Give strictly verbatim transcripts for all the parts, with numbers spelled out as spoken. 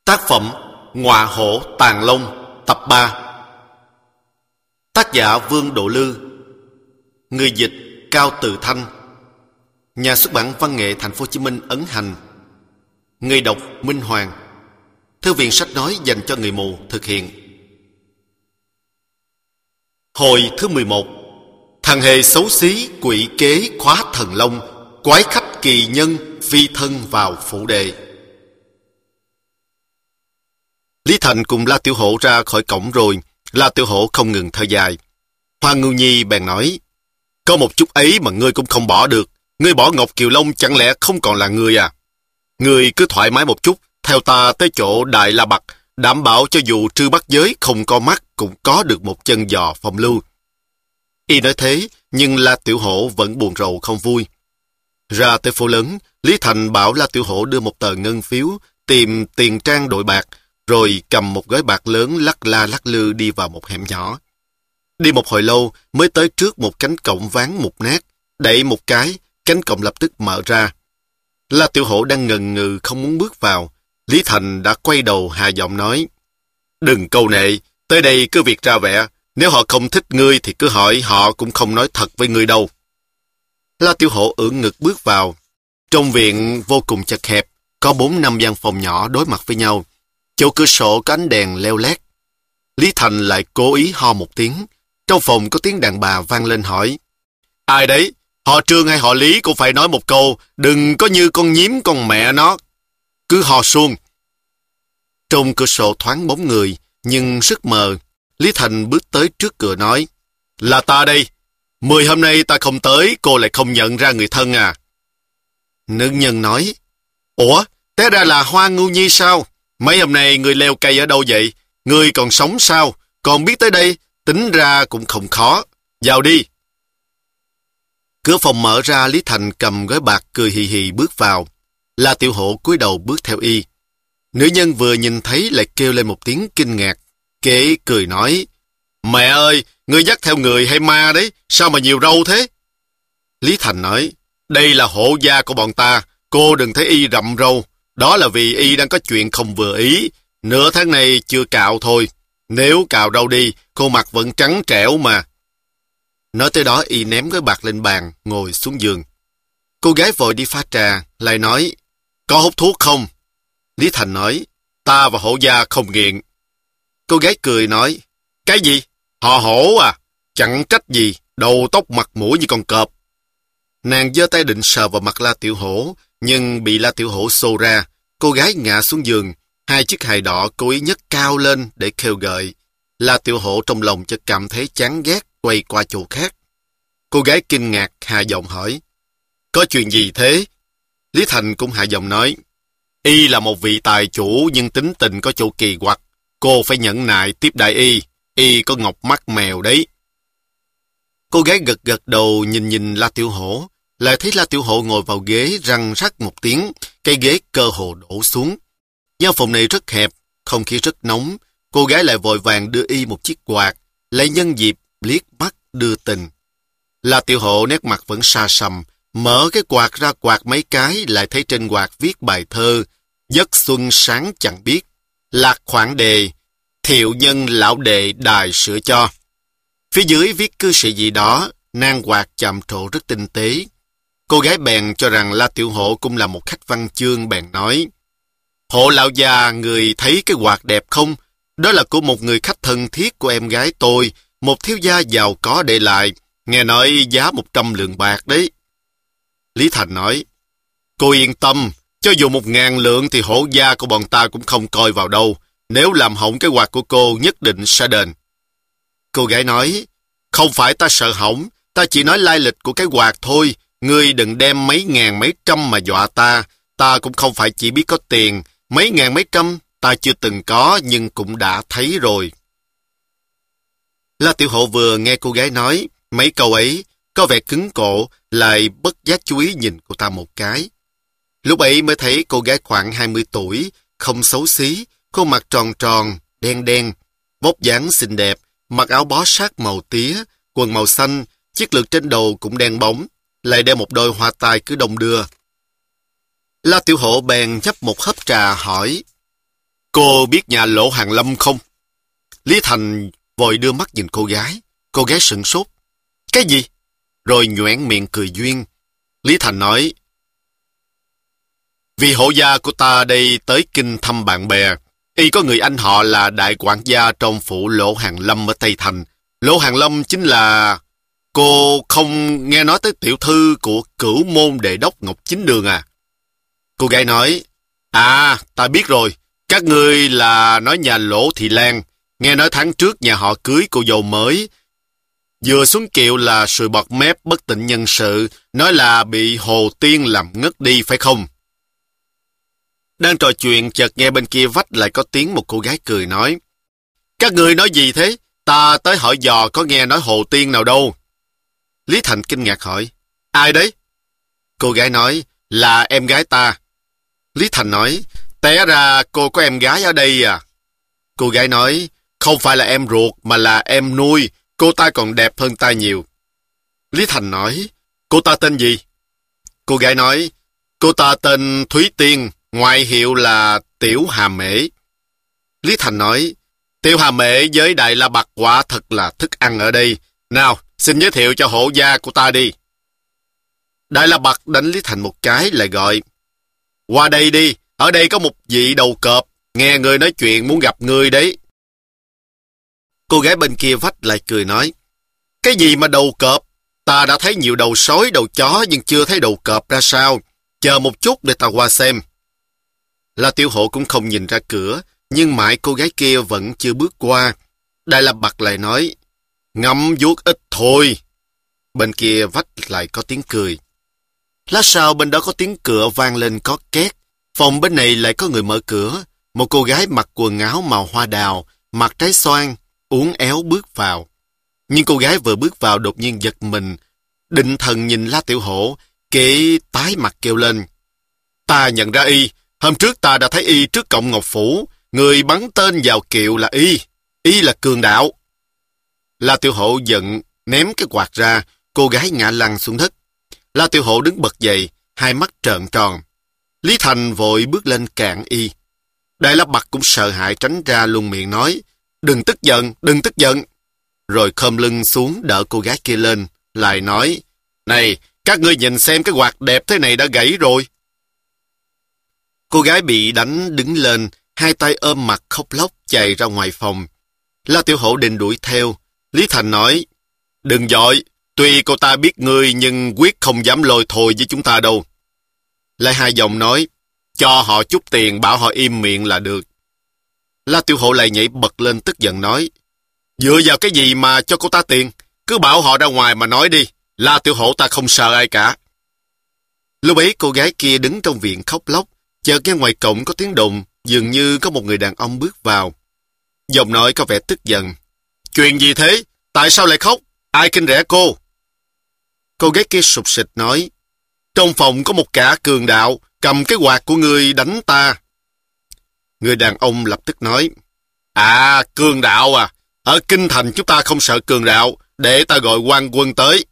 Tác phẩm Ngọa Hổ Tàng Long tập ba. Tác giả Vương Độ Lư. Người dịch Cao Từ Thanh. Nhà xuất bản Văn nghệ Thành phố Hồ Chí Minh ấn hành. Người đọc Minh Hoàng. Thư viện sách nói dành cho người mù thực hiện. Hồi thứ mười một. Thằng hề xấu xí quỷ kế khóa thần long, quái khách kỳ nhân phi thân vào phủ đệ. Lý Thành cùng La Tiểu Hổ ra khỏi cổng rồi. La Tiểu Hổ không ngừng thở dài. Hoa Ngưu Nhi bèn nói: có một chút ấy mà ngươi cũng không bỏ được. Ngươi bỏ Ngọc Kiều Long chẳng lẽ không còn là ngươi à? Ngươi cứ thoải mái một chút, theo ta tới chỗ Đại La Bạch, đảm bảo cho dù Trư Bắc Giới không có mắt cũng có được một chân giò phong lưu. Y nói thế, nhưng La Tiểu Hổ vẫn buồn rầu không vui. Ra tới phố lớn, Lý Thành bảo La Tiểu Hổ đưa một tờ ngân phiếu, tìm tiền trang đội bạc, rồi cầm một gói bạc lớn lắc la lắc lư đi vào một hẻm nhỏ. Đi một hồi lâu mới tới trước một cánh cổng ván mục nát, đẩy một cái, cánh cổng lập tức mở ra. La Tiểu Hổ đang ngần ngừ không muốn bước vào. Lý Thành đã quay đầu hạ giọng nói: đừng câu nệ, tới đây cứ việc ra vẻ. Nếu họ không thích ngươi thì cứ hỏi, họ cũng không nói thật với ngươi đâu. La Tiểu Hổ ưỡn ngực bước vào. Trong viện vô cùng chật hẹp, có bốn năm gian phòng nhỏ đối mặt với nhau. Chỗ cửa sổ có ánh đèn leo lét. Lý Thành lại cố ý ho một tiếng. Trong phòng có tiếng đàn bà vang lên hỏi: ai đấy? Họ Trương hay họ Lý cũng phải nói một câu, đừng có như con nhím con mẹ nó. Cứ ho suông. Trong cửa sổ thoáng bóng người, nhưng rất mờ. Lý Thành bước tới trước cửa nói: là ta đây. Mười hôm nay ta không tới, cô lại không nhận ra người thân à? Nữ nhân nói: ủa, té ra là Hoa Ngưu Nhi sao? Mấy hôm nay người leo cây ở đâu vậy? Người còn sống sao? Còn biết tới đây, tính ra cũng không khó. Vào đi. Cửa phòng mở ra, Lý Thành cầm gói bạc cười hì hì bước vào. La Tiểu Hổ cúi đầu bước theo y. Nữ nhân vừa nhìn thấy lại kêu lên một tiếng kinh ngạc. Kế cười nói: mẹ ơi, ngươi dắt theo người hay ma đấy, sao mà nhiều râu thế? Lý Thành nói: đây là hộ gia của bọn ta, cô đừng thấy y rậm râu. Đó là vì y đang có chuyện không vừa ý. Nửa tháng này chưa cạo thôi. Nếu cạo râu đi, cô mặt vẫn trắng trẻo mà. Nói tới đó y ném cái bạc lên bàn, ngồi xuống giường. Cô gái vội đi pha trà, lại nói: có hút thuốc không? Lý Thành nói: ta và hộ gia không nghiện. Cô gái cười nói: cái gì? Họ hổ à? Chẳng trách gì, đầu tóc mặt mũi như con cọp. Nàng giơ tay định sờ vào mặt La Tiểu Hổ, nhưng bị La Tiểu Hổ xô ra. Cô gái ngã xuống giường, hai chiếc hài đỏ cố ý nhấc cao lên để kêu gợi. La Tiểu Hổ trong lòng chợt cảm thấy chán ghét, quay qua chỗ khác. Cô gái kinh ngạc hạ giọng hỏi: có chuyện gì thế? Lý Thành cũng hạ giọng nói: y là một vị tài chủ nhưng tính tình có chỗ kỳ quặc. Cô phải nhẫn nại tiếp đãi y. Y có ngọc mắt mèo đấy. Cô gái gật gật đầu nhìn nhìn La Tiểu Hổ. Lại thấy La Tiểu Hổ ngồi vào ghế răng rắc một tiếng. Cây ghế cơ hồ đổ xuống. Gian phòng này rất hẹp, không khí rất nóng. Cô gái lại vội vàng đưa y một chiếc quạt, lại nhân dịp liếc mắt đưa tình. La Tiểu Hổ nét mặt vẫn xa sầm, mở cái quạt ra quạt mấy cái, lại thấy trên quạt viết bài thơ: giấc xuân sáng chẳng biết, lạc khoảng đề, thiệu nhân lão đệ đài sửa cho. Phía dưới viết cư sĩ gì đó, nang quạt chạm trổ rất tinh tế. Cô gái bèn cho rằng La Tiểu Hổ cũng là một khách văn chương, bèn nói: hộ lão già, người thấy cái quạt đẹp không? Đó là của một người khách thân thiết của em gái tôi, một thiếu gia giàu có để lại, nghe nói giá một trăm lượng bạc đấy. Lý Thành nói: cô yên tâm, cho dù một ngàn lượng thì hổ gia của bọn ta cũng không coi vào đâu. Nếu làm hỏng cái quạt của cô, nhất định sẽ đền. Cô gái nói: không phải ta sợ hỏng, ta chỉ nói lai lịch của cái quạt thôi. Ngươi đừng đem mấy ngàn mấy trăm mà dọa ta. Ta cũng không phải chỉ biết có tiền. Mấy ngàn mấy trăm ta chưa từng có, nhưng cũng đã thấy rồi. La Tiểu Hổ vừa nghe cô gái nói mấy câu ấy, có vẻ cứng cổ, lại bất giác chú ý nhìn cô ta một cái. Lúc ấy mới thấy cô gái khoảng hai mươi tuổi, không xấu xí, khuôn mặt tròn tròn, đen đen, vóc dáng xinh đẹp, mặc áo bó sát màu tía, quần màu xanh, chiếc lược trên đầu cũng đen bóng, lại đeo một đôi hoa tai cứ đong đưa. La Tiểu Hổ bèn nhấp một hớp trà hỏi: Cô biết nhà Lỗ Hàng Lâm không? Lý Thành vội đưa mắt nhìn cô gái. Cô gái sửng sốt. Cái gì? Rồi nhoẻn miệng cười duyên. Lý Thành nói, vì hộ gia của ta đây tới kinh thăm bạn bè. Y có người anh họ là đại quản gia trong phủ Lỗ Hàng Lâm ở Tây Thành. Lỗ Hàng Lâm chính là... Cô không nghe nói tới tiểu thư của Cửu Môn Đệ Đốc Ngọc Chính Đường à? Cô gái nói, à, ta biết rồi. Các ngươi là nói nhà Lỗ Thị Lan. Nghe nói tháng trước nhà họ cưới cô dâu mới. Vừa xuống kiệu là sùi bọt mép bất tỉnh nhân sự, nói là bị Hồ Tiên làm ngất đi phải không? Đang trò chuyện chợt nghe bên kia vách lại có tiếng một cô gái cười nói, các ngươi nói gì thế? Ta tới hỏi dò có nghe nói Hồ Tiên nào đâu. Lý Thành kinh ngạc hỏi, ai đấy? Cô gái nói, là em gái ta. Lý Thành nói, té ra cô có em gái ở đây à? Cô gái nói, không phải là em ruột mà là em nuôi, cô ta còn đẹp hơn ta nhiều. Lý Thành nói, cô ta tên gì? Cô gái nói, cô ta tên Thúy Tiên, ngoại hiệu là Tiểu Hà Mễ. Lý Thành nói, Tiểu Hà Mễ với Đại La Bạc quả thật là thức ăn ở đây. Nào, xin giới thiệu cho hộ gia của ta đi. Đại La Bạc đánh Lý Thành một cái lại gọi, qua đây đi, ở đây có một vị đầu cọp, nghe người nói chuyện muốn gặp người đấy. Cô gái bên kia vách lại cười nói, cái gì mà đầu cọp? Ta đã thấy nhiều đầu sói, đầu chó nhưng chưa thấy đầu cọp ra sao. Chờ một chút để ta qua xem. La Tiểu Hổ cũng không nhìn ra cửa, nhưng mãi cô gái kia vẫn chưa bước qua. Đại La Bạc lại nói, ngậm vuốt ít thôi. Bên kia vách lại có tiếng cười. Lát sau bên đó có tiếng cửa vang lên có két. Phòng bên này lại có người mở cửa. Một cô gái mặc quần áo màu hoa đào, mặt trái xoan, uốn éo bước vào. Nhưng cô gái vừa bước vào đột nhiên giật mình. Định thần nhìn La Tiểu Hổ, kệ tái mặt kêu lên. Ta nhận ra y, hôm trước ta đã thấy y trước cổng Ngọc Phủ. Người bắn tên vào kiệu là y. Y là cường đạo. La Tiểu Hổ giận, ném cái quạt ra, cô gái ngã lăn xuống đất. La Tiểu Hổ đứng bật dậy, hai mắt trợn tròn. Lý Thành vội bước lên cản y. Đại La Bạc cũng sợ hãi tránh ra luôn miệng nói, đừng tức giận, đừng tức giận. Rồi khom lưng xuống đỡ cô gái kia lên, lại nói, này, các ngươi nhìn xem cái quạt đẹp thế này đã gãy rồi. Cô gái bị đánh đứng lên, hai tay ôm mặt khóc lóc chạy ra ngoài phòng. La Tiểu Hổ định đuổi theo. Lý Thành nói, đừng vội, tuy cô ta biết ngươi nhưng quyết không dám lôi thôi với chúng ta đâu. Lại hai giọng nói, cho họ chút tiền bảo họ im miệng là được. La Tiểu Hổ lại nhảy bật lên tức giận nói, dựa vào cái gì mà cho cô ta tiền? Cứ bảo họ ra ngoài mà nói đi. La Tiểu Hổ ta không sợ ai cả. Lúc ấy cô gái kia đứng trong viện khóc lóc, chợt nghe ngoài cổng có tiếng đùng, dường như có một người đàn ông bước vào. Giọng nói có vẻ tức giận. Chuyện gì thế? Tại sao lại khóc? Ai khinh rẻ cô? Cô gái kia sụp sịch nói, trong phòng có một kẻ cường đạo, cầm cái quạt của ngươi đánh ta. Người đàn ông lập tức nói, à, cường đạo à, ở kinh thành chúng ta không sợ cường đạo, để ta gọi quan quân tới.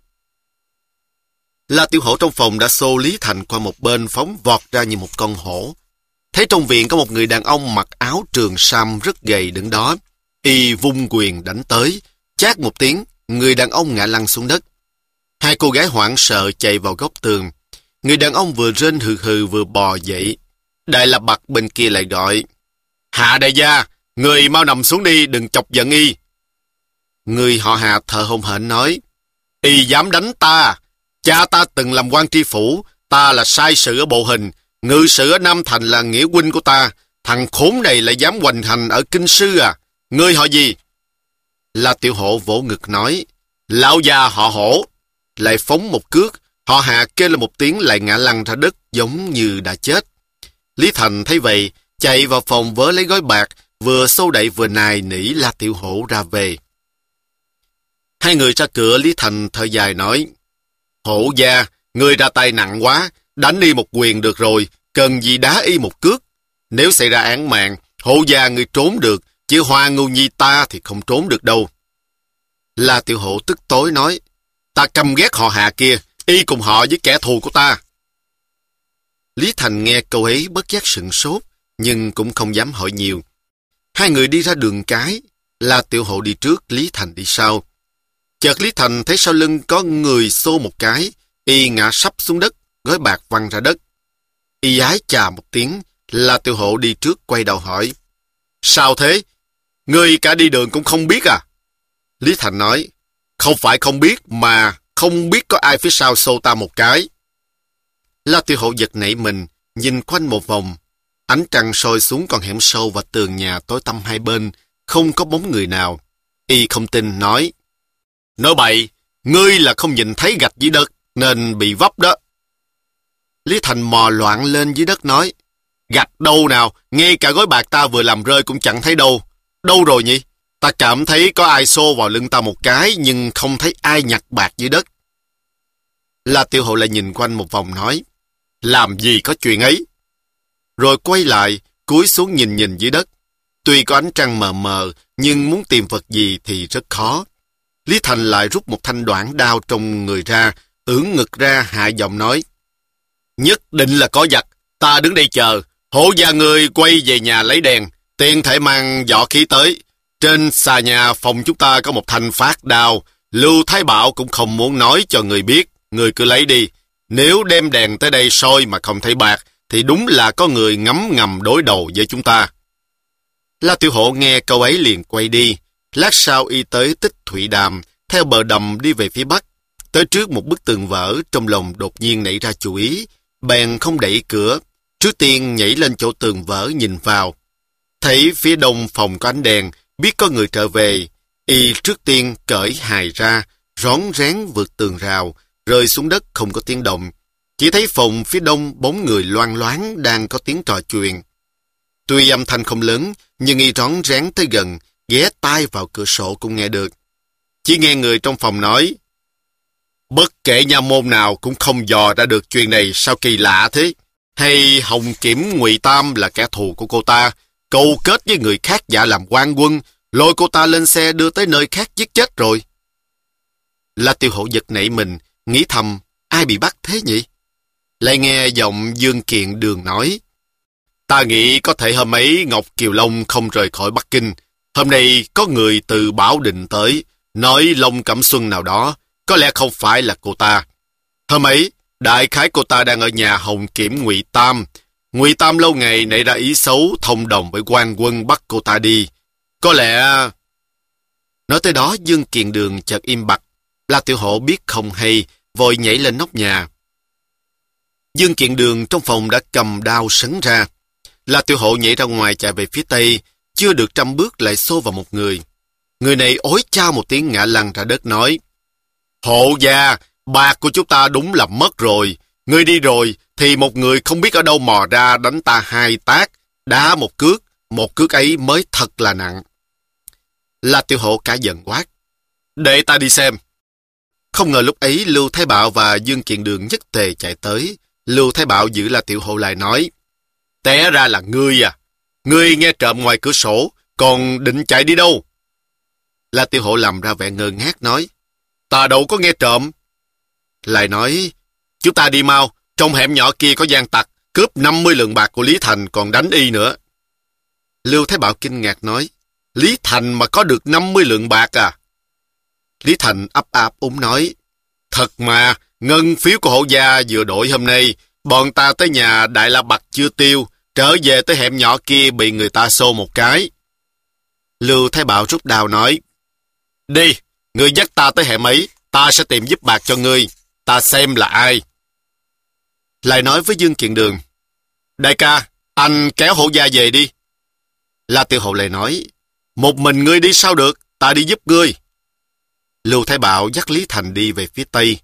La Tiểu Hổ trong phòng đã xô Lý Thành qua một bên phóng vọt ra như một con hổ. Thấy trong viện có một người đàn ông mặc áo trường sam rất gầy đứng đó. Y vung quyền đánh tới, chát một tiếng, người đàn ông ngã lăn xuống đất. Hai cô gái hoảng sợ chạy vào góc tường. Người đàn ông vừa rên hừ hừ vừa bò dậy. Đại La Bạc bên kia lại gọi, Hạ đại gia, người mau nằm xuống đi, đừng chọc giận y. Người họ Hạ thở hổn hển nói, y dám đánh ta. Cha ta từng làm quan tri phủ, ta là sai sự ở Bộ Hình, ngự sự ở Nam Thành là nghĩa huynh của ta. Thằng khốn này lại dám hoành hành ở Kinh Sư à? Ngươi họ gì? La Tiểu Hổ vỗ ngực nói, lão già họ Hổ. Lại phóng một cước, họ Hạ kêu lên một tiếng lại ngã lăn ra đất giống như đã chết. Lý Thành thấy vậy, chạy vào phòng vớ lấy gói bạc, vừa xô đẩy vừa nài nỉ La Tiểu Hổ ra về. Hai người ra cửa, Lý Thành thở dài nói, Hổ gia, ngươi ra tay nặng quá, đánh y một quyền được rồi, cần gì đá y một cước. Nếu xảy ra án mạng, Hổ gia ngươi trốn được, chứ Hoa Ngưu Nhi ta thì không trốn được đâu. La Tiểu Hổ tức tối nói, ta căm ghét họ Hạ kia, y cùng họ với kẻ thù của ta. Lý Thành nghe câu ấy bất giác sửng sốt, nhưng cũng không dám hỏi nhiều, Hai người đi ra đường cái, La Tiểu Hộ đi trước, Lý Thành đi sau. Chợt Lý Thành thấy sau lưng có người xô một cái, y ngã sấp xuống đất, gói bạc văng ra đất. Y ái chà một tiếng, La Tiểu Hộ đi trước quay đầu hỏi: Sao thế? Ngươi cả đi đường cũng không biết à? Lý Thành nói: Không phải không biết, mà không biết có ai phía sau xô ta một cái. La Tiểu Hộ giật nảy mình, nhìn quanh một vòng. Ánh trăng soi xuống con hẻm sâu và tường nhà tối tăm hai bên, không có bóng người nào. Y không tin, nói: Nói bậy, ngươi là không nhìn thấy gạch dưới đất, nên bị vấp đó. Lý Thành mò loạn lên dưới đất nói: Gạch đâu nào, ngay cả gói bạc ta vừa làm rơi cũng chẳng thấy đâu. Đâu rồi nhỉ? Ta cảm thấy có ai xô vào lưng ta một cái, nhưng không thấy ai nhặt bạc dưới đất. La Tiểu Hộ lại nhìn quanh một vòng nói: Làm gì có chuyện ấy? Rồi quay lại, cúi xuống nhìn nhìn dưới đất. Tuy có ánh trăng mờ mờ, nhưng muốn tìm vật gì thì rất khó. Lý Thành lại rút một thanh đoạn đao trong người ra, ưỡn ngực ra hạ giọng nói: Nhất định là có giặc, ta đứng đây chờ. Hộ gia người quay về nhà lấy đèn, tiện thể mang võ khí tới. Trên xà nhà phòng chúng ta có một thanh phát đao. Lưu Thái Bảo cũng không muốn nói cho người biết, người cứ lấy đi. Nếu đem đèn tới đây soi mà không thấy bạc, thì đúng là có người ngấm ngầm đối đầu với chúng ta. La Tiểu Hộ nghe câu ấy liền quay đi. Lát sau y tới Tích Thụy Đàm, theo bờ đầm đi về phía bắc. Tới trước một bức tường vỡ, trong lòng đột nhiên nảy ra chủ ý, bèn không đẩy cửa. Trước tiên nhảy lên chỗ tường vỡ nhìn vào. Thấy phía đông phòng có ánh đèn, biết có người trở về. Y trước tiên cởi hài ra, rón rén vượt tường rào, rơi xuống đất không có tiếng động. Chỉ thấy phòng phía đông bóng người loang loáng đang có tiếng trò chuyện. Tuy âm thanh không lớn, nhưng y rón rén tới gần, ghé tai vào cửa sổ cũng nghe được. Chỉ nghe người trong phòng nói: Bất kể nha môn nào cũng không dò ra được chuyện này, sao kỳ lạ thế? Hay Hồng Kiểm Ngụy Tam là kẻ thù của cô ta, câu kết với người khác giả làm quan quân, lôi cô ta lên xe đưa tới nơi khác giết chết rồi? La Tiểu Hộ giật nảy mình, nghĩ thầm: ai bị bắt thế nhỉ? Lại nghe giọng Dương Kiện Đường nói: Ta nghĩ có thể hôm ấy Ngọc Kiều Long không rời khỏi Bắc Kinh. Hôm nay có người từ Bảo Định tới, nói Long Cẩm Xuân nào đó, có lẽ không phải là cô ta. Hôm ấy, đại khái cô ta đang ở nhà Hồng Kiểm Ngụy Tam. Ngụy Tam lâu ngày nảy ra ý xấu thông đồng với quan quân bắt cô ta đi. Có lẽ... Nói tới đó, Dương Kiền Đường chợt im bặt. La Tiểu Hộ biết không hay, vội nhảy lên nóc nhà. Dương Kiền Đường trong phòng đã cầm đao sấn ra. La Tiểu Hộ nhảy ra ngoài chạy về phía tây, chưa được trăm bước lại xô vào một người. Người này ối chao một tiếng ngã lăn ra đất nói: Hộ gia, bạc của chúng ta đúng là mất rồi. Ngươi đi rồi thì một người không biết ở đâu mò ra đánh ta hai tát, đá một cước, một cước ấy mới thật là nặng. La Tiểu Hộ cả giận quát: Để ta đi xem. Không ngờ lúc ấy Lưu Thái Bảo và Dương Kiền Đường nhất tề chạy tới. Lưu Thái Bảo giữ La Tiểu Hộ lại nói: Té ra là ngươi à? Ngươi nghe trộm ngoài cửa sổ, còn định chạy đi đâu? La Tiểu Hộ làm ra vẻ ngơ ngác nói: Ta đâu có nghe trộm. Lại nói: Chúng ta đi mau, trong hẻm nhỏ kia có gian tặc, cướp năm mươi lượng bạc của Lý Thành còn đánh y nữa. Lưu Thái Bảo kinh ngạc nói: Lý Thành mà có được năm mươi lượng bạc à? Lý Thành ấp áp úng nói: Thật mà, ngân phiếu của Hộ gia vừa đổi hôm nay, bọn ta tới nhà Đại La Bạch chưa tiêu, trở về tới hẻm nhỏ kia bị người ta xô một cái. Lưu Thái Bảo rút đao nói: Đi, ngươi dắt ta tới hẻm ấy, ta sẽ tìm giúp bạc cho ngươi, ta xem là ai. Lại nói với Dương Kiền Đường: Đại ca, anh kéo Hộ gia về đi. La Tiểu Hộ lại nói: Một mình ngươi đi sao được, ta đi giúp ngươi. Lưu Thái Bảo dắt Lý Thành đi về phía tây.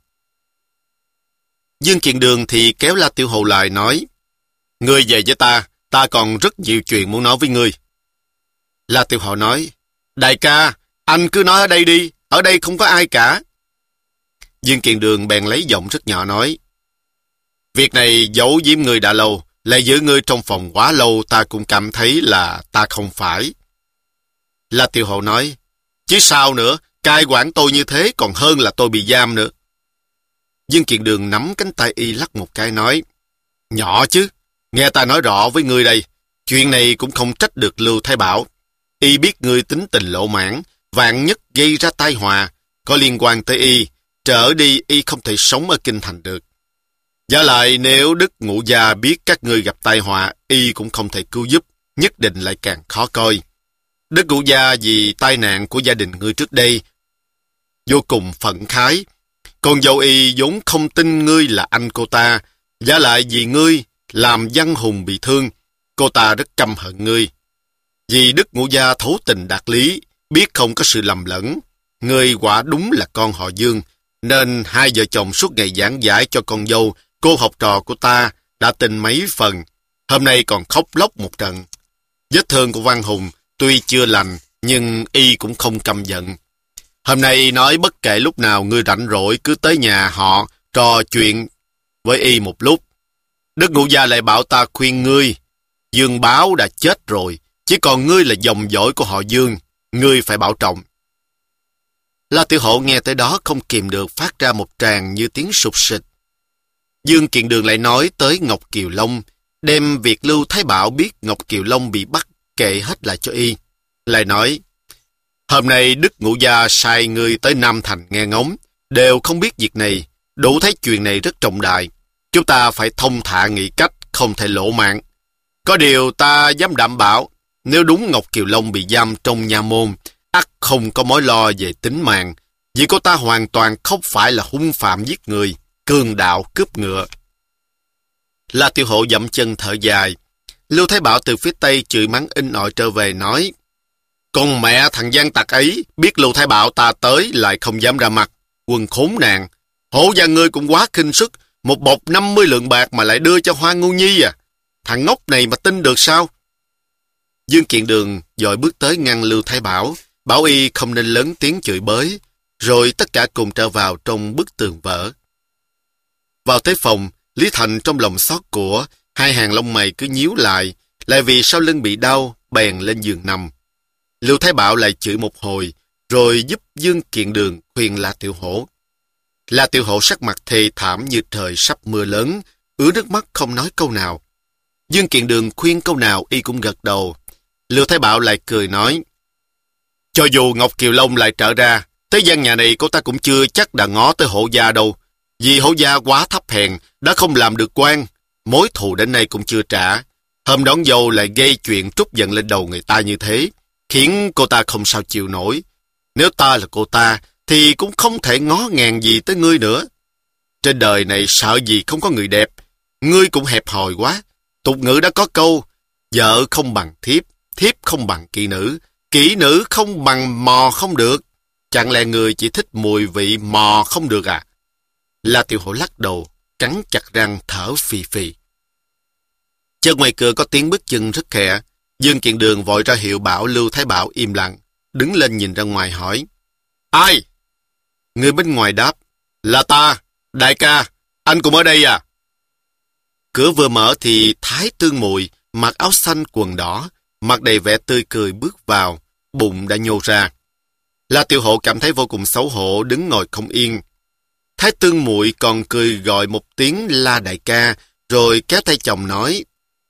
Dương Kiền Đường thì kéo La Tiểu Hộ lại nói: Ngươi về với ta, ta còn rất nhiều chuyện muốn nói với ngươi. La Tiểu Hộ nói: Đại ca, anh cứ nói ở đây đi, ở đây không có ai cả. Dương Kiền Đường bèn lấy giọng rất nhỏ nói: Việc này giấu giếm ngươi đã lâu, lại giữ ngươi trong phòng quá lâu, ta cũng cảm thấy là ta không phải. La Tiểu Hộ nói: Chứ sao nữa, cai quản tôi như thế còn hơn là tôi bị giam nữa. Dương Kiền Đường nắm cánh tay y lắc một cái nói: Nhỏ chứ, nghe ta nói rõ với ngươi đây, chuyện này cũng không trách được Lưu Thái Bảo. Y biết ngươi tính tình lỗ mãn, vạn nhất gây ra tai họa, có liên quan tới Y, trở đi Y không thể sống ở kinh thành được. Giả lại nếu Đức Ngũ Gia biết các ngươi gặp tai họa, Y cũng không thể cứu giúp, nhất định lại càng khó coi. Đức Ngũ Gia vì tai nạn của gia đình ngươi trước đây, vô cùng phẫn khái. Còn dâu Y vốn không tin ngươi là anh cô ta, giả lại vì ngươi làm văn hùng bị thương, cô ta rất căm hận ngươi. Vì Đức Ngũ Gia thấu tình đạt lý, biết không có sự lầm lẫn, ngươi quả đúng là con họ Dương, nên hai vợ chồng suốt ngày giảng giải cho con dâu, cô học trò của ta đã tin mấy phần, hôm nay còn khóc lóc một trận. Vết thương của Văn Hùng tuy chưa lành, nhưng Y cũng không căm giận. Hôm nay nói bất kể lúc nào ngươi rảnh rỗi cứ tới nhà họ trò chuyện với Y một lúc. Đức Ngũ Gia lại bảo ta khuyên ngươi, Dương Báo đã chết rồi, chỉ còn ngươi là dòng dõi của họ Dương, ngươi phải bảo trọng. La Tiểu Hổ nghe tới đó không kìm được phát ra một tràng như tiếng sụp sịch. Dương Kiện Đường lại nói tới Ngọc Kiều Long, đem việc Lưu Thái Bảo biết Ngọc Kiều Long bị bắt kệ hết lại cho Y. Lại nói, hôm nay Đức Ngũ Gia sai ngươi tới Nam Thành nghe ngóng, đều không biết việc này, đủ thấy chuyện này rất trọng đại. Chúng ta phải thông thả nghĩ cách, không thể lỗ mạng. Có điều ta dám đảm bảo, nếu đúng Ngọc Kiều Long bị giam trong nha môn, ắt không có mối lo về tính mạng, vì cô ta hoàn toàn không phải là hung phạm giết người, cường đạo cướp ngựa. La Tiểu Hổ dậm chân thở dài. Lưu Thái Bảo từ phía tây chửi mắng in ỏi trở về nói, con mẹ thằng gian tặc ấy, biết Lưu Thái Bảo ta tới lại không dám ra mặt, quân khốn nạn. Hổ gia ngươi cũng quá khinh sức, một bọc năm mươi lượng bạc mà lại đưa cho Hoa Ngưu Nhi à. Thằng ngốc này mà tin được sao? Dương Kiện Đường dội bước tới ngăn Lưu Thái Bảo, bảo Y không nên lớn tiếng chửi bới, rồi tất cả cùng trở vào trong bức tường vỡ. Vào tới phòng, Lý Thành trong lòng xót của, hai hàng lông mày cứ nhíu lại, lại vì sau lưng bị đau, bèn lên giường nằm. Lưu Thái Bảo lại chửi một hồi, rồi giúp Dương Kiện Đường khuyên La Tiểu Hổ. La Tiểu Hổ sắc mặt thê thảm như trời sắp mưa lớn, ứa nước mắt không nói câu nào. Dương Kiện Đường khuyên câu nào Y cũng gật đầu. Lưu Thái Bảo lại cười nói, cho dù Ngọc Kiều Long lại trở ra, tới gian nhà này cô ta cũng chưa chắc đã ngó tới Hổ gia đâu, vì Hổ gia quá thấp hèn, đã không làm được quan, mối thù đến nay cũng chưa trả. Hôm đón dâu lại gây chuyện trút giận lên đầu người ta như thế, khiến cô ta không sao chịu nổi. Nếu ta là cô ta, thì cũng không thể ngó ngàng gì tới ngươi nữa. Trên đời này sợ gì không có người đẹp, ngươi cũng hẹp hòi quá. Tục ngữ đã có câu, vợ không bằng thiếp, thiếp không bằng kỹ nữ, kỹ nữ không bằng mò không được. Chẳng lẽ người chỉ thích mùi vị mò không được à? La Tiểu Hổ lắc đầu, cắn chặt răng thở phì phì. Trên ngoài cửa có tiếng bước chân rất khẽ. Dương Kiện Đường vội ra hiệu bảo Lưu Thái Bảo im lặng, đứng lên nhìn ra ngoài hỏi, ai? Người bên ngoài đáp, là ta, đại ca, anh cũng ở đây à? Cửa vừa mở thì Thái Tương Mùi, mặc áo xanh quần đỏ, mặt đầy vẻ tươi cười bước vào, bụng đã nhô ra. La Tiểu Hổ cảm thấy vô cùng xấu hổ, đứng ngồi không yên. Thái Tương Mùi còn cười gọi một tiếng La đại ca, rồi kéo tay chồng nói,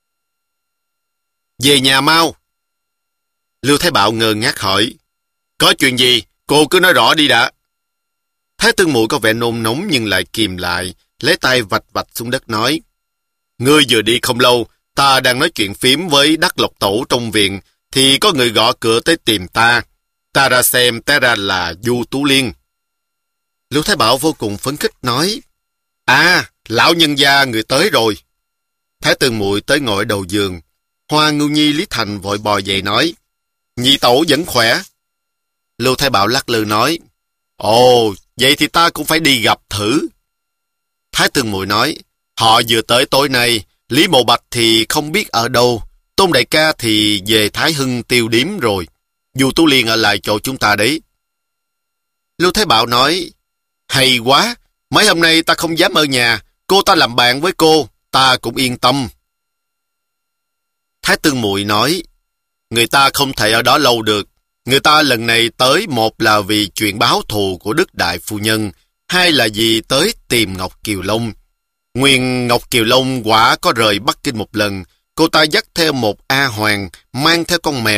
về nhà mau. Lưu Thái Bảo ngơ ngác hỏi, có chuyện gì? Cô cứ nói rõ đi đã. Thái Tương Mùi có vẻ nôn nóng nhưng lại kìm lại, lấy tay vạch vạch xuống đất nói, ngươi vừa đi không lâu, ta đang nói chuyện phím với Đắc Lộc Tổ trong viện, thì có người gõ cửa tới tìm ta. Ta ra xem, té ra là Du Tú Liên. Lưu Thái Bảo vô cùng phấn khích nói, à, lão nhân gia người tới rồi. Thái Tương Mùi tới ngồi đầu giường. Hoa Ngưu Nhi Lý Thành vội bò dậy nói, nhị tổ vẫn khỏe. Lưu Thái Bảo lắc lư nói, ồ, vậy thì ta cũng phải đi gặp thử. Thái Tương Mùi nói, họ vừa tới tối nay, Lý Mộ Bạch thì không biết ở đâu, Tôn đại ca thì về Thái Hưng tiêu điếm rồi, Du Tú Liên ở lại chỗ chúng ta đấy. Lưu Thái Bảo nói, hay quá, mấy hôm nay ta không dám ở nhà, cô ta làm bạn với cô, ta cũng yên tâm. Thái Tương Mùi nói, người ta không thể ở đó lâu được. Người ta lần này tới, một là vì chuyện báo thù của Đức Đại Phu Nhân, hai là vì tới tìm Ngọc Kiều Long. Nguyên Ngọc Kiều Long quả có rời Bắc Kinh một lần, cô ta dắt theo một A Hoàng, mang theo con mèo,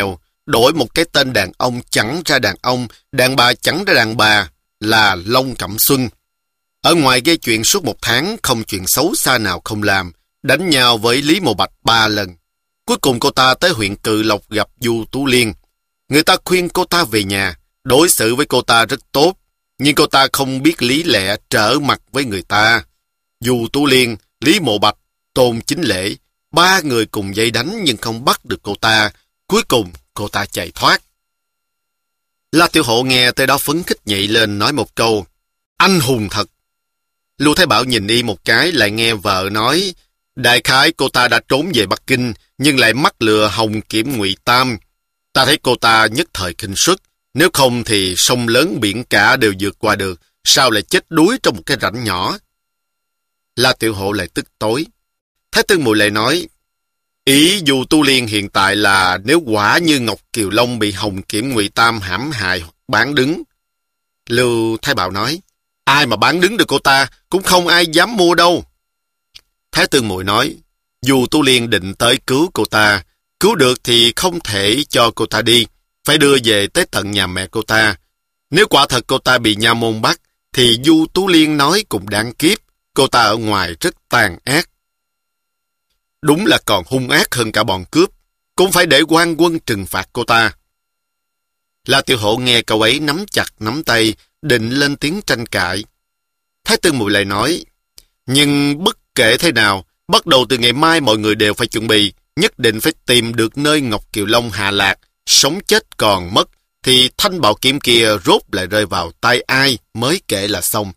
đổi một cái tên đàn ông chẳng ra đàn ông, đàn bà chẳng ra đàn bà là Long Cẩm Xuân. Ở ngoài gây chuyện suốt một tháng, không chuyện xấu xa nào không làm, đánh nhau với Lý Mộ Bạch ba lần. Cuối cùng cô ta tới huyện Cự Lộc gặp Du Tú Liên. Người ta khuyên cô ta về nhà, đối xử với cô ta rất tốt, nhưng cô ta không biết lý lẽ, trở mặt với người ta. Du Tú Liên, Lý Mộ Bạch, Tôn Chính Lễ, ba người cùng dây đánh nhưng không bắt được cô ta. Cuối cùng cô ta chạy thoát. La Tiểu Hộ nghe tới đó phấn khích nhảy lên nói một câu: anh hùng thật. Lưu Thái Bảo nhìn y một cái, lại nghe vợ nói: đại khái cô ta đã trốn về Bắc Kinh, nhưng lại mắc lừa Hồng Kiểm Ngụy Tam. Ta thấy cô ta nhất thời khinh suất, nếu không thì sông lớn biển cả đều vượt qua được, sao lại chết đuối trong một cái rãnh nhỏ. La Tiểu Hộ lại tức tối. Thái Tương Mùi lại nói: ý Du Tú Liên hiện tại là nếu quả như Ngọc Kiều Long bị Hồng Kiểm Ngụy Tam hãm hại hoặc bán đứng. Lưu Thái Bảo nói: ai mà bán đứng được cô ta, cũng không ai dám mua đâu. Thái Tương Mùi nói: Du Tú Liên định tới cứu cô ta, cứu được thì không thể cho cô ta đi, phải đưa về tới tận nhà mẹ cô ta. Nếu quả thật cô ta bị nha môn bắt, thì Du Tú Liên nói cũng đáng kiếp, cô ta ở ngoài rất tàn ác. Đúng là còn hung ác hơn cả bọn cướp, cũng phải để quan quân trừng phạt cô ta. La Tiểu Hộ nghe cậu ấy nắm chặt nắm tay, định lên tiếng tranh cãi. Thái Tương Mùi lại nói: nhưng bất kể thế nào, bắt đầu từ ngày mai mọi người đều phải chuẩn bị, nhất định phải tìm được nơi Ngọc Kiều Long hạ lạc, sống chết còn mất, thì thanh bảo kiếm kia rốt lại rơi vào tay ai mới kể là xong.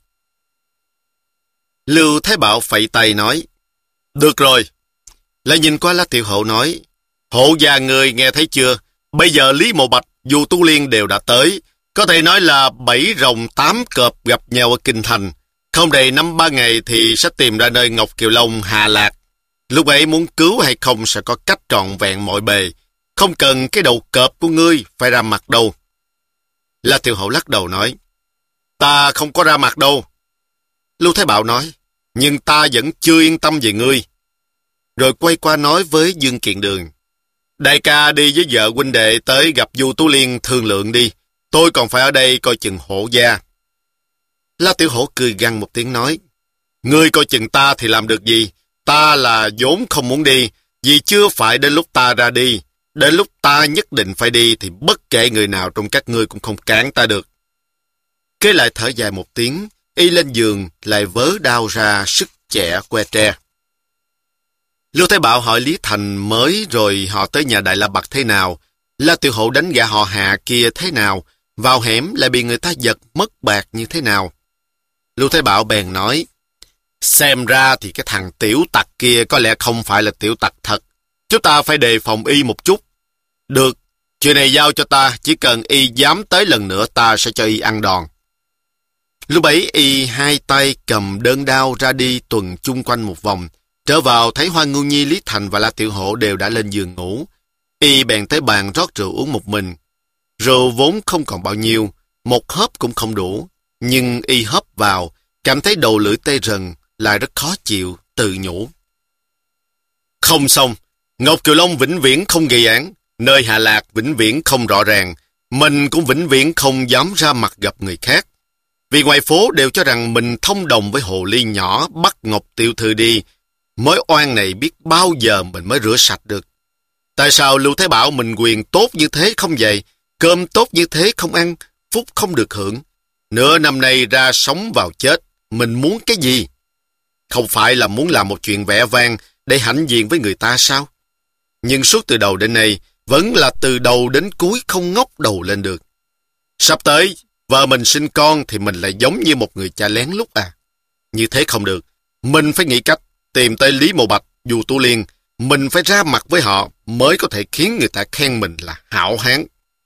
Lưu Thái Bảo phẩy tay nói: được rồi. Lại nhìn qua La Tiểu Hộ nói: hộ gia người nghe thấy chưa, bây giờ Lý Mộ Bạch, Du Tú Liên đều đã tới, có thể nói là bảy rồng tám cọp gặp nhau ở Kinh Thành. Không đầy năm ba ngày thì sẽ tìm ra nơi Ngọc Kiều Long hạ lạc. Lúc ấy muốn cứu hay không sẽ có cách trọn vẹn mọi bề, không cần cái đầu cọp của ngươi phải ra mặt đâu. La Tiểu Hậu lắc đầu nói: ta không có ra mặt đâu. Lưu Thái Bảo nói: nhưng ta vẫn chưa yên tâm về ngươi. Rồi quay qua nói với Dương Kiện Đường: đại ca đi với vợ huynh đệ tới gặp Du Tú Liên thương lượng đi, tôi còn phải ở đây coi chừng Hổ gia. La Tiểu Hổ cười gằn một tiếng nói: ngươi coi chừng ta thì làm được gì, ta là vốn không muốn đi, vì chưa phải đến lúc ta ra đi. Đến lúc ta nhất định phải đi thì bất kể người nào trong các ngươi cũng không cản ta được. Kế lại thở dài một tiếng, y lên giường lại vớ đao ra sức chẻ que tre. Lưu Thái Bảo hỏi Lý Thành mới rồi họ tới nhà Đại La Bạc thế nào, La Tiểu Hổ đánh gã họ Hạ kia thế nào, vào hẻm lại bị người ta giật mất bạc như thế nào. Lưu Thái Bảo bèn nói: xem ra thì cái thằng tiểu tặc kia có lẽ không phải là tiểu tặc thật, chúng ta phải đề phòng y một chút. Được, chuyện này giao cho ta, chỉ cần y dám tới lần nữa ta sẽ cho y ăn đòn. Lúc ấy y hai tay cầm đơn đao ra đi tuần chung quanh một vòng, trở vào thấy Hoa Ngưu Nhi, Lý Thành và La Tiểu Hổ đều đã lên giường ngủ. Y bèn tới bàn rót rượu uống một mình. Rượu vốn không còn bao nhiêu, một hớp cũng không đủ, nhưng y hớp vào, cảm thấy đầu lưỡi tê rần, lại rất khó chịu, tự nhủ: không xong, Ngọc Kiều Long vĩnh viễn không gây án, nơi hạ lạc vĩnh viễn không rõ ràng, mình cũng vĩnh viễn không dám ra mặt gặp người khác. Vì ngoài phố đều cho rằng mình thông đồng với hồ ly nhỏ bắt Ngọc tiểu thư đi, mối oan này biết bao giờ mình mới rửa sạch được. Tại sao Lưu Thái Bảo mình quyền tốt như thế không vậy, cơm tốt như thế không ăn, phúc không được hưởng. Nửa năm nay ra sống vào chết, mình muốn cái gì? Không phải là muốn làm một chuyện vẻ vang để hãnh diện với người ta sao? Nhưng suốt từ đầu đến nay, vẫn là từ đầu đến cuối không ngóc đầu lên được. Sắp tới, vợ mình sinh con thì mình lại giống như một người cha lén lút à. Như thế không được. Mình phải nghĩ cách tìm tới Lý Mộ Bạch, Du Tú Liên. Mình phải ra mặt với họ mới có thể khiến người ta khen mình là hảo hán.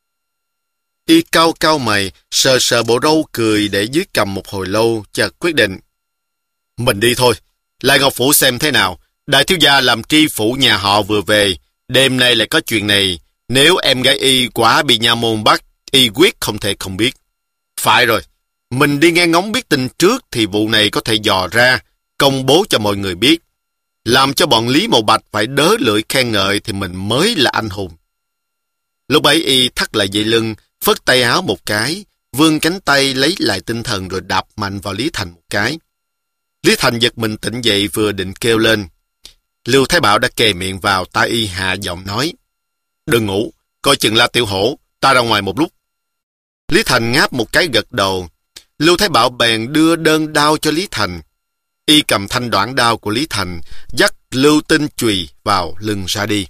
Y cau cau mày, sờ sờ bộ râu cười để dưới cầm một hồi lâu, chợt quyết định: mình đi thôi, lại Ngọc Phủ xem thế nào. Đại thiếu gia làm tri phủ nhà họ vừa về, đêm nay lại có chuyện này. Nếu em gái y quả bị nha môn bắt, y quyết không thể không biết. Phải rồi, mình đi nghe ngóng biết tin trước thì vụ này có thể dò ra, công bố cho mọi người biết. Làm cho bọn Lý Mộ Bạch phải đớ lưỡi khen ngợi thì mình mới là anh hùng. Lúc ấy y thắt lại dây lưng, phất tay áo một cái, vươn cánh tay lấy lại tinh thần rồi đạp mạnh vào Lý Thành một cái. Lý Thành giật mình tỉnh dậy vừa định kêu lên. Lưu Thái Bảo đã kề miệng vào tai y hạ giọng nói. Đừng ngủ, coi chừng La Tiểu Hổ, ta ra ngoài một lúc. Lý Thành ngáp một cái gật đầu. Lưu Thái Bảo bèn đưa đơn đao cho Lý Thành. Y cầm thanh đoạn đao của Lý Thành, dắt Lưu Tinh chùy vào lưng ra đi.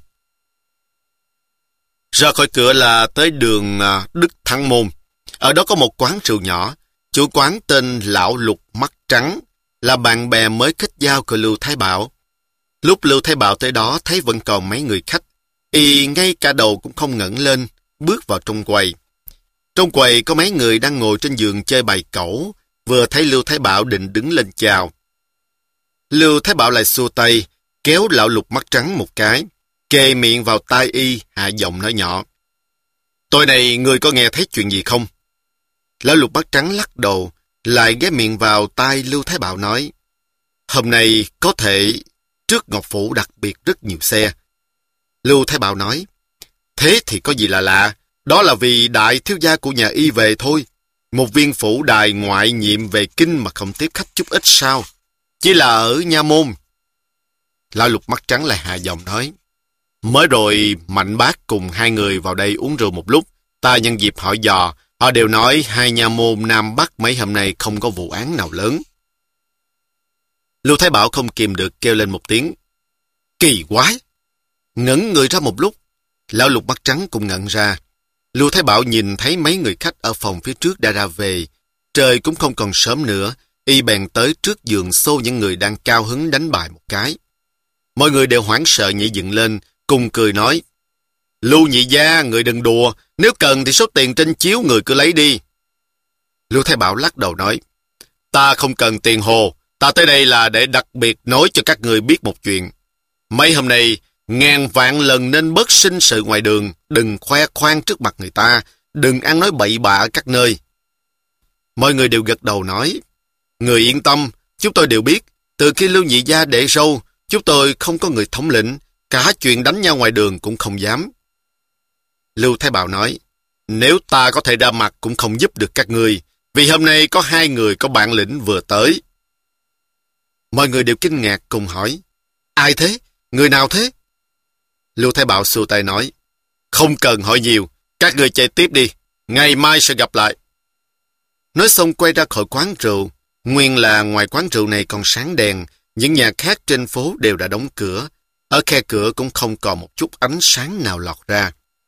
Ra khỏi cửa là tới đường Đức Thắng Môn. Ở đó có một quán rượu nhỏ. Chủ quán tên Lão Lục Mắt Trắng, là bạn bè mới kết giao của Lưu Thái Bảo. Lúc Lưu Thái Bảo tới đó thấy vẫn còn mấy người khách. Y ngay cả đầu cũng không ngẩng lên, bước vào trong quầy. Trong quầy có mấy người đang ngồi trên giường chơi bài cẩu, vừa thấy Lưu Thái Bảo định đứng lên chào. Lưu Thái Bảo lại xua tay, kéo Lão Lục Mắt Trắng một cái, kề miệng vào tai y, hạ giọng nói nhỏ. Tối nay người có nghe thấy chuyện gì không? Lão Lục Mắt Trắng lắc đầu, lại ghé miệng vào tai Lưu Thái Bảo nói. Hôm nay có thể trước Ngọc Phủ đặc biệt rất nhiều xe. Lưu Thái Bảo nói. Thế thì có gì là lạ, đó là vì đại thiếu gia của nhà y về thôi. Một viên phủ đài ngoại nhiệm về kinh mà không tiếp khách chút ít sao? Chỉ là ở Nha Môn. Lão Lục Mắt Trắng lại hạ giọng nói. Mới rồi Mạnh Bác cùng hai người vào đây uống rượu một lúc. Ta nhân dịp hỏi dò, họ đều nói hai Nha Môn Nam Bắc mấy hôm nay không có vụ án nào lớn. Lưu Thái Bảo không kìm được kêu lên một tiếng. Kỳ quái! Ngẩn người ra một lúc. Lão Lục Mắt Trắng cũng ngẩn ra. Lưu Thái Bảo nhìn thấy mấy người khách ở phòng phía trước đã ra về. Trời cũng không còn sớm nữa. Y bèn tới trước giường xô những người đang cao hứng đánh bài một cái. Mọi người đều hoảng sợ nhảy dựng lên, cùng cười nói. Lưu nhị gia, người đừng đùa. Nếu cần thì số tiền trên chiếu người cứ lấy đi. Lưu Thái Bảo lắc đầu nói. Ta không cần tiền hồ. Ta tới đây là để đặc biệt nói cho các người biết một chuyện. Mấy hôm nay, ngàn vạn lần nên bớt sinh sự ngoài đường, đừng khoe khoang trước mặt người ta, đừng ăn nói bậy bạ ở các nơi. Mọi người đều gật đầu nói. Người yên tâm, chúng tôi đều biết, từ khi Lưu nhị gia để râu, chúng tôi không có người thống lĩnh, cả chuyện đánh nhau ngoài đường cũng không dám. Lưu Thái Bảo nói, nếu ta có thể ra mặt cũng không giúp được các người, vì hôm nay có hai người có bản lĩnh vừa tới. Mọi người đều kinh ngạc cùng hỏi, ai thế? Người nào thế? Lưu Thái Bảo xua tay nói, không cần hỏi nhiều, các người chạy tiếp đi, ngày mai sẽ gặp lại. Nói xong quay ra khỏi quán rượu. Nguyên là ngoài quán rượu này còn sáng đèn, những nhà khác trên phố đều đã đóng cửa. Ở khe cửa cũng không còn một chút ánh sáng nào lọt ra.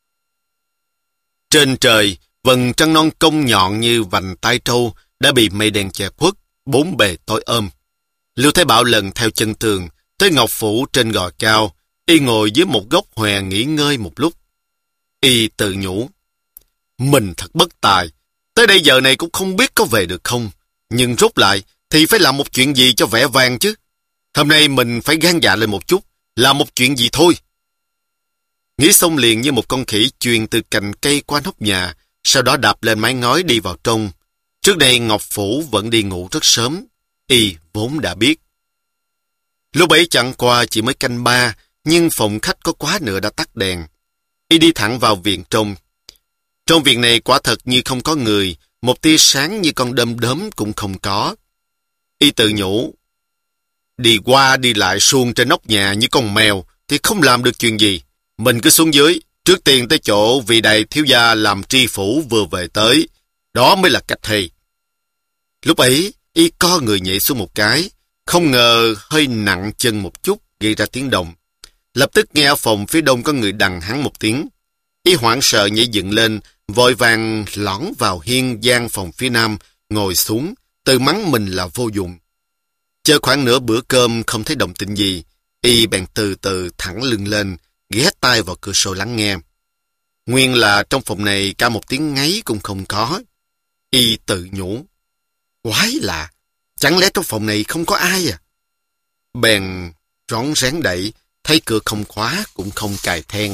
Trên trời, vầng trăng non cong nhọn như vành tai trâu đã bị mây đen che khuất, bốn bề tối ôm. Lưu Thái Bảo lần theo chân tường, tới Ngọc Phủ trên gò cao, y ngồi dưới một gốc hòe nghỉ ngơi một lúc. Y tự nhủ, mình thật bất tài, tới đây giờ này cũng không biết có về được không, nhưng rút lại thì phải làm một chuyện gì cho vẻ vang chứ. Hôm nay mình phải gan dạ lên một chút, làm một chuyện gì thôi. Nghĩ xong liền như một con khỉ chuyền từ cành cây qua nóc nhà, sau đó đạp lên mái ngói đi vào trong. Trước đây Ngọc Phủ vẫn đi ngủ rất sớm, y vốn đã biết. Lúc ấy chẳng qua chỉ mới canh ba, nhưng phòng khách có quá nữa đã tắt đèn. Y đi thẳng vào viện trong. Trong viện này quả thật như không có người, một tia sáng như con đom đóm cũng không có. Y tự nhủ, đi qua đi lại suông trên nóc nhà như con mèo thì không làm được chuyện gì. Mình cứ xuống dưới, trước tiên tới chỗ vị đại thiếu gia làm tri phủ vừa về tới. Đó mới là cách hay. Lúc ấy, y co người nhảy xuống một cái, không ngờ hơi nặng chân một chút gây ra tiếng động. Lập tức nghe ở phòng phía đông có người đằng hắn một tiếng. Y hoảng sợ nhảy dựng lên, vội vàng lõn vào hiên gian phòng phía nam, ngồi xuống, tự mắng mình là vô dụng. Chờ khoảng nửa bữa cơm không thấy động tĩnh gì, y bèn từ từ thẳng lưng lên, ghé tai vào cửa sổ lắng nghe. Nguyên là trong phòng này cả một tiếng ngáy cũng không có. Y tự nhủ, quái lạ, chẳng lẽ trong phòng này không có ai à? Bèn rón rén đẩy, thấy cửa không khóa cũng không cài then.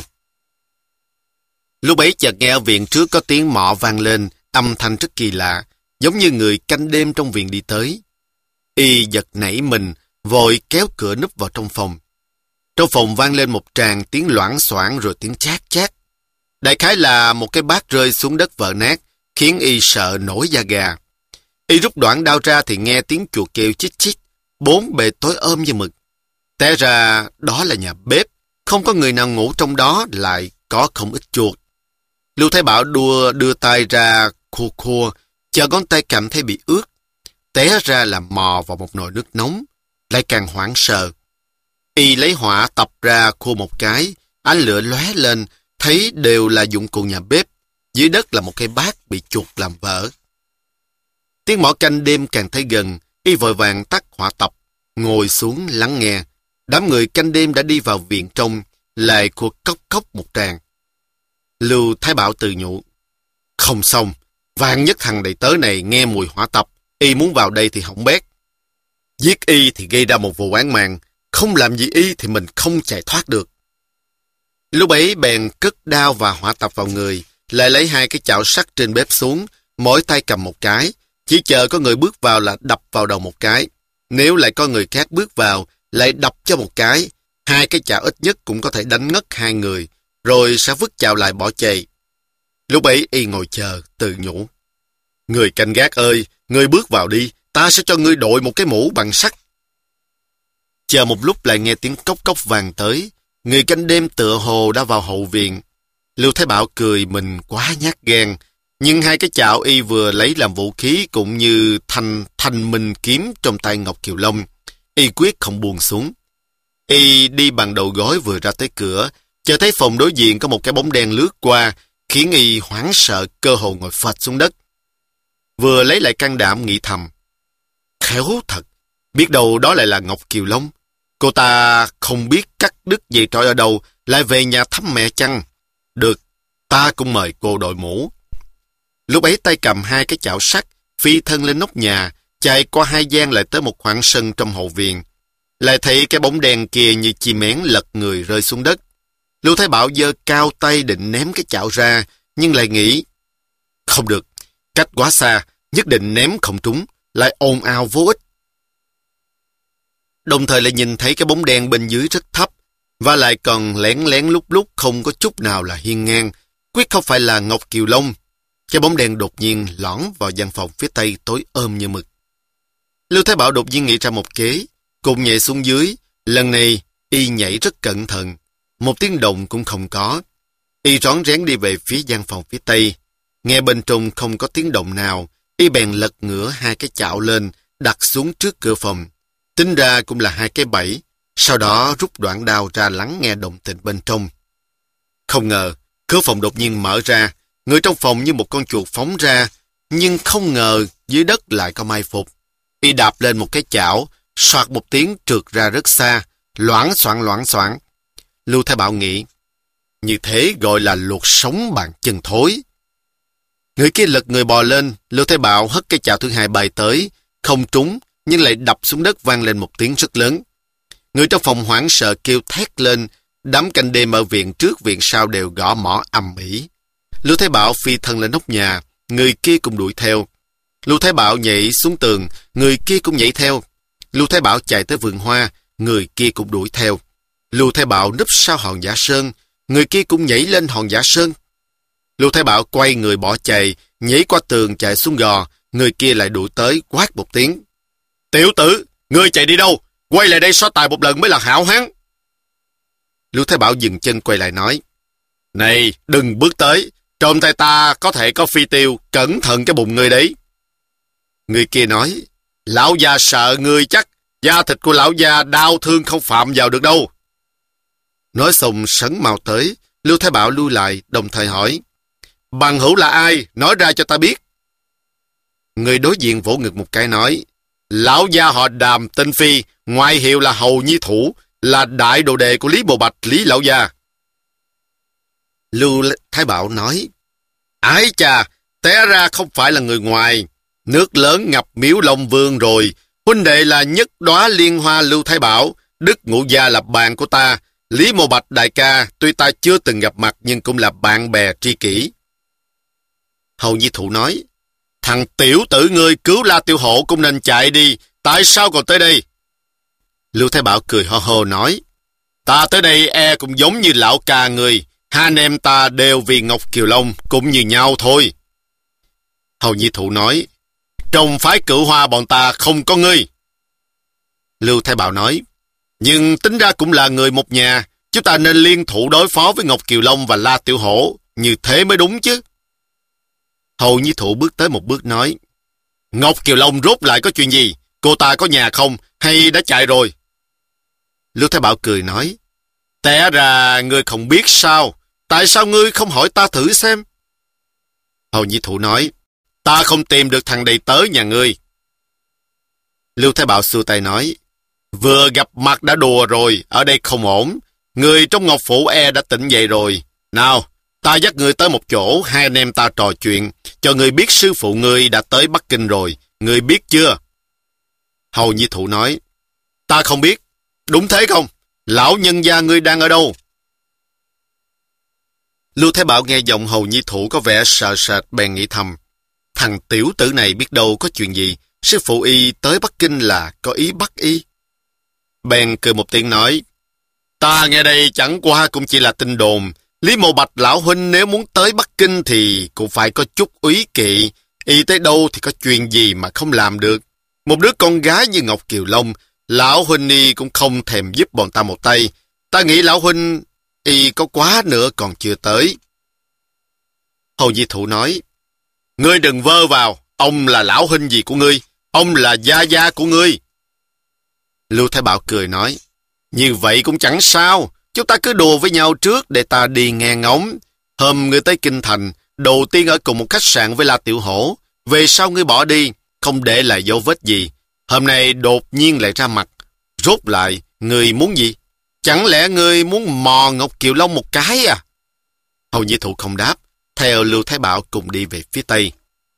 Lúc ấy chợt nghe ở viện trước có tiếng mọ vang lên, âm thanh rất kỳ lạ, giống như người canh đêm trong viện đi tới. Y giật nảy mình, vội kéo cửa núp vào trong phòng. Trong phòng vang lên một tràng tiếng loảng xoảng rồi tiếng chát chát. Đại khái là một cái bát rơi xuống đất vỡ nát, khiến y sợ nổi da gà. Y rút đoạn đao ra thì nghe tiếng chuột kêu chích chích, bốn bề tối ôm như mực. Té ra đó là nhà bếp, không có người nào ngủ trong đó, lại có không ít chuột. Lưu Thái Bảo đua đưa tay ra khua khua, chờ ngón tay cảm thấy bị ướt. Té ra là mò vào một nồi nước nóng, lại càng hoảng sợ. Y lấy hỏa tập ra khua một cái, ánh lửa lóe lên, thấy đều là dụng cụ nhà bếp. Dưới đất là một cái bát bị chuột làm vỡ. Tiếng mõ canh đêm càng thấy gần, y vội vàng tắt hỏa tập, ngồi xuống lắng nghe. Đám người canh đêm đã đi vào viện trong, lại khua cốc cốc một tràng. Lưu Thái Bảo tự nhủ, không xong, vạn nhất thằng đầy tớ này nghe mùi hỏa tập, y muốn vào đây thì hỏng bét. Giết y thì gây ra một vụ án mạng, không làm gì y thì mình không chạy thoát được. Lúc ấy bèn cất đao và hỏa tập vào người, lại lấy hai cái chảo sắt trên bếp xuống, mỗi tay cầm một cái, chỉ chờ có người bước vào là đập vào đầu một cái. Nếu lại có người khác bước vào, lại đập cho một cái, hai cái chảo ít nhất cũng có thể đánh ngất hai người, rồi sẽ vứt chảo lại bỏ chạy. Lúc ấy y ngồi chờ, tự nhủ. Người canh gác ơi, ngươi bước vào đi, ta sẽ cho ngươi đội một cái mũ bằng sắt. Chờ một lúc lại nghe tiếng cốc cốc vàng tới, người canh đêm tựa hồ đã vào hậu viện. Lưu Thái Bảo cười mình quá nhát gan, nhưng hai cái chảo y vừa lấy làm vũ khí cũng như thanh thanh minh kiếm trong tay Ngọc Kiều Long. Y quyết không buông xuống. Y đi bằng đầu gối vừa ra tới cửa, chờ thấy phòng đối diện có một cái bóng đen lướt qua, khiến y hoảng sợ cơ hồ ngồi phịch xuống đất. Vừa lấy lại can đảm nghĩ thầm. Khéo thật, biết đâu đó lại là Ngọc Kiều Long. Cô ta không biết cắt đứt dây trói ở đâu, lại về nhà thăm mẹ chăng? Được, ta cũng mời cô đội mũ. Lúc ấy tay cầm hai cái chảo sắt, phi thân lên nóc nhà, chạy qua hai gian lại tới một khoảng sân trong hậu viện. Lại thấy cái bóng đen kia như chim én lật người rơi xuống đất. Lưu Thái Bảo giơ cao tay định ném cái chảo ra, nhưng lại nghĩ, không được, cách quá xa, nhất định ném không trúng, lại ồn ào vô ích. Đồng thời lại nhìn thấy cái bóng đen bên dưới rất thấp, và lại còn lén lén lúc lúc không có chút nào là hiên ngang, quyết không phải là Ngọc Kiều Long. Cái bóng đen đột nhiên lõn vào gian phòng phía tây tối ôm như mực. Lưu Thái Bảo đột nhiên nghĩ ra một kế, cùng nhảy xuống dưới, lần này y nhảy rất cẩn thận, một tiếng động cũng không có. Y rón rén đi về phía gian phòng phía tây, nghe bên trong không có tiếng động nào, y bèn lật ngửa hai cái chảo lên, đặt xuống trước cửa phòng. Tính ra cũng là hai cái bẫy, sau đó rút đoạn đao ra lắng nghe động tĩnh bên trong. Không ngờ, cửa phòng đột nhiên mở ra, người trong phòng như một con chuột phóng ra, nhưng không ngờ dưới đất lại có mai phục. Y đạp lên một cái chảo, soạt một tiếng trượt ra rất xa, loảng xoảng loảng xoảng. Lưu Thái Bảo nghĩ, như thế gọi là luộc sống bàn chân thối. Người kia lật người bò lên, Lưu Thái Bảo hất cái chảo thứ hai bay tới, không trúng, nhưng lại đập xuống đất vang lên một tiếng rất lớn. Người trong phòng hoảng sợ kêu thét lên, đám canh đêm ở viện trước viện sau đều gõ mõ ầm ĩ. Lưu Thái Bảo phi thân lên nóc nhà, người kia cũng đuổi theo. Lưu Thái Bảo nhảy xuống tường, người kia cũng nhảy theo. Lưu Thái Bảo chạy tới vườn hoa, người kia cũng đuổi theo. Lưu Thái Bảo núp sau hòn giả sơn, người kia cũng nhảy lên hòn giả sơn. Lưu Thái Bảo quay người bỏ chạy, nhảy qua tường chạy xuống gò, người kia lại đuổi tới quát một tiếng. Tiểu tử, ngươi chạy đi đâu? Quay lại đây so tài một lần mới là hảo hán. Lưu Thái Bảo dừng chân quay lại nói. Này, đừng bước tới, trong tay ta có thể có phi tiêu, cẩn thận cái bụng ngươi đấy. Người kia nói, lão già sợ ngươi chắc, da thịt của lão già đau thương không phạm vào được đâu. Nói xong sấn mau tới, Lưu Thái Bảo lui lại, đồng thời hỏi, bằng hữu là ai? Nói ra cho ta biết. Người đối diện vỗ ngực một cái nói, lão gia họ Đàm tên Phi, ngoại hiệu là Hầu Nhi Thủ, là đại đồ đệ của Lý Bồ Bạch, Lý lão gia. Lưu Thái Bảo nói, ái chà, té ra không phải là người ngoài, nước lớn ngập miếu Long Vương rồi, huynh đệ là nhất đóa liên hoa Lưu Thái Bảo, Đức Ngũ Gia là bạn của ta, Lý Mộ Bạch đại ca, tuy ta chưa từng gặp mặt nhưng cũng là bạn bè tri kỷ. Hầu Nhi Thủ nói, thằng tiểu tử ngươi cứu La Tiêu Hộ cũng nên chạy đi, tại sao còn tới đây? Lưu Thái Bảo cười ho ho nói, ta tới đây e cũng giống như lão ca ngươi, Hai anh em ta đều vì Ngọc Kiều Long cũng như nhau thôi. Hầu Nhi Thụ nói, trong phái Cửu Hoa bọn ta không có ngươi. Lưu Thái Bảo nói, nhưng tính ra cũng là người một nhà, chúng ta nên liên thủ đối phó với Ngọc Kiều Long và La Tiểu Hổ, như thế mới đúng chứ. Hầu Nhi Thụ bước tới một bước nói, Ngọc Kiều Long rốt lại có chuyện gì? Cô ta có nhà không hay đã chạy rồi? Lưu Thái Bảo cười nói, té ra ngươi không biết sao? Tại sao ngươi không hỏi ta thử xem? Hầu Nhi Thụ nói, ta không tìm được thằng đầy tớ nhà ngươi. Lưu Thái Bảo xua tay nói, vừa gặp mặt đã đùa rồi, ở đây không ổn. Người trong Ngọc Phủ e đã tỉnh dậy rồi. Nào, ta dắt ngươi tới một chỗ, hai anh em ta trò chuyện, cho ngươi biết sư phụ ngươi đã tới Bắc Kinh rồi. Ngươi biết chưa? Hầu Nhi Thụ nói, ta không biết. Đúng thế không? Lão nhân gia ngươi đang ở đâu? Lưu Thái Bảo nghe giọng Hầu Nhi Thụ có vẻ sợ sệt, bèn nghĩ thầm, thằng tiểu tử này biết đâu có chuyện gì, sư phụ y tới Bắc Kinh là có ý bắt y. Bèn cười một tiếng nói, ta nghe đây chẳng qua cũng chỉ là tin đồn. Lý Mộ Bạch lão huynh nếu muốn tới Bắc Kinh thì cũng phải có chút úy kỵ. Y tới đâu thì có chuyện gì mà không làm được. Một đứa con gái như Ngọc Kiều Long, lão huynh y cũng không thèm giúp bọn ta một tay. Ta nghĩ lão huynh y có quá nữa còn chưa tới. Hầu Nhi Thụ nói, ngươi đừng vơ vào, ông là lão huynh gì của ngươi, ông là gia gia của ngươi. Lưu Thái Bảo cười nói, như vậy cũng chẳng sao, chúng ta cứ đùa với nhau trước để ta đi nghe ngóng. Hôm ngươi tới Kinh Thành, đầu tiên ở cùng một khách sạn với La Tiểu Hổ, về sau ngươi bỏ đi, không để lại dấu vết gì. Hôm nay đột nhiên lại ra mặt, rốt lại, ngươi muốn gì? Chẳng lẽ ngươi muốn mò Ngọc Kiều Long một cái à? Hầu Nhi Thụ không đáp, theo Lưu Thái Bảo cùng đi về phía Tây.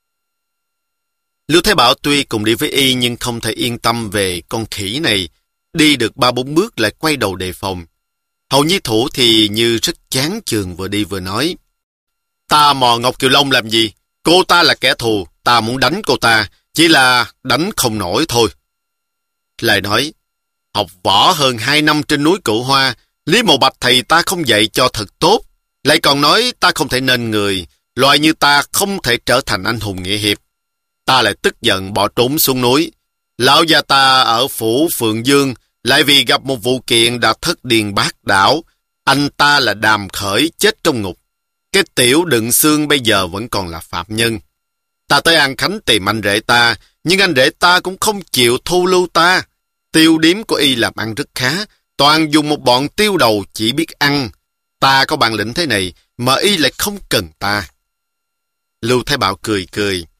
Lưu Thái Bảo tuy cùng đi với y nhưng không thể yên tâm về con khỉ này. Đi được ba bốn bước lại quay đầu đề phòng. Hầu Nhi Thụ thì như rất chán chường, vừa đi vừa nói, ta mò Ngọc Kiều Long làm gì? Cô ta là kẻ thù, ta muốn đánh cô ta, chỉ là đánh không nổi thôi. Lại nói, học võ hơn hai năm trên núi Cửu Hoa, Lý Mộ Bạch thầy ta không dạy cho thật tốt, lại còn nói ta không thể nên người, loại như ta không thể trở thành anh hùng nghĩa hiệp. Ta lại tức giận bỏ trốn xuống núi. Lão gia ta ở phủ Phượng Dương lại vì gặp một vụ kiện đã thất điên bát đảo. Anh ta là Đàm Khởi chết trong ngục. Cái tiểu đựng xương bây giờ vẫn còn là phạm nhân. Ta tới An Khánh tìm anh rể ta, nhưng anh rể ta cũng không chịu thu lưu ta. Tiêu điếm của y làm ăn rất khá, toàn dùng một bọn tiêu đầu chỉ biết ăn. Ta có bản lĩnh thế này mà y lại không cần ta. Lưu Thái Bảo cười cười.